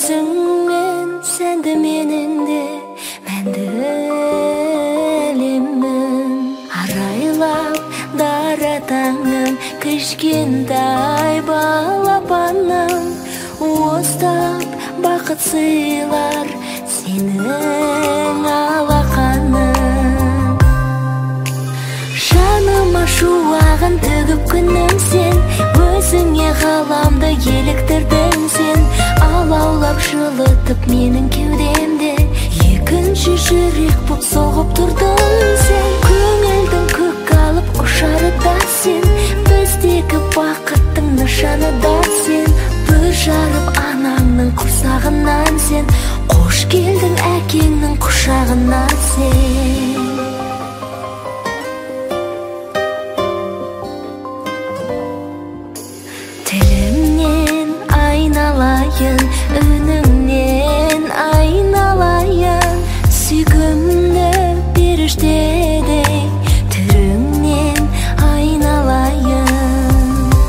өзіңмен сәнді меніңде мәнді әлемім арайлап дара таңым кішкентай балапаным уыстап бақыт сыйлар сенің алақаның жаныма шуағын төгіп күнім сен өзіңе ғаламды еліктірдің сен алаулап жылытып менің кеудемде екінші жүрек боп соғып тұрдың сен көңілдің көк алып ұшары да сен біздегі бақыттың нышаны да сен бір жарып анаңның құрсағынан сен қош келдің әкеңнің құшағына сен тіліңнен айналайын үніңнен айналайын сүйкімді періштедей түріңнен айналайын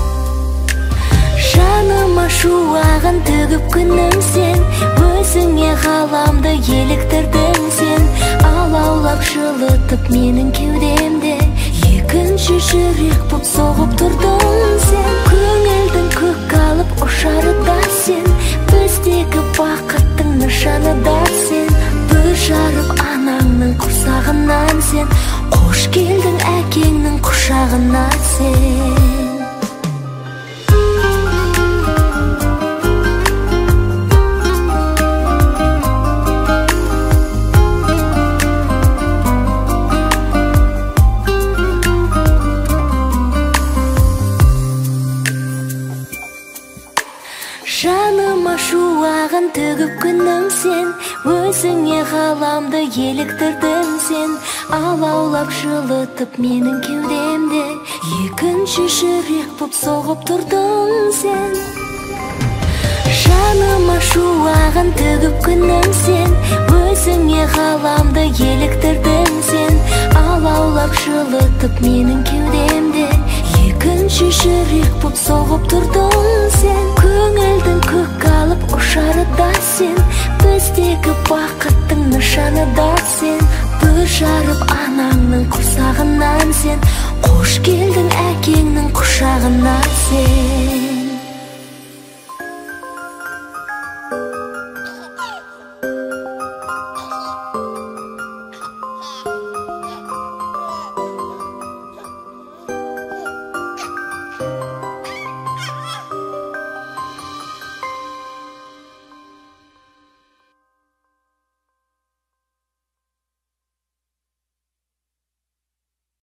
жаныма шуағын төгіп күнім сен өзіңе ғаламды еліктірдің сен алаулап жылытып менің кеудемде екінші жүрек боп соғып тұрдың сен көңілдің көк алып ұшары да сен біздегі бақыттың нышаны да сен бір жарып анаңның құрсағынан сен қош келдің әкеңнің құшағына сен жаныма шуағын төгіп күнім сен өзіңе ғаламды еліктірдің сен алаулап жылытып менің кеудемде екінші жүрек боп соғып тұрдың сен жаныма шуағын төгіп күнім сен өзіңе ғаламды еліктірдің сен алаулап жылытып менің кеудемде екінші жүрек боп соғып тұрдың сен көңілдің көк алып ұшары да сен біздегі бақыттың нышаны да сен бір жарып анаңның құрсағынан сен қош келдің әкеңнің құшағына сен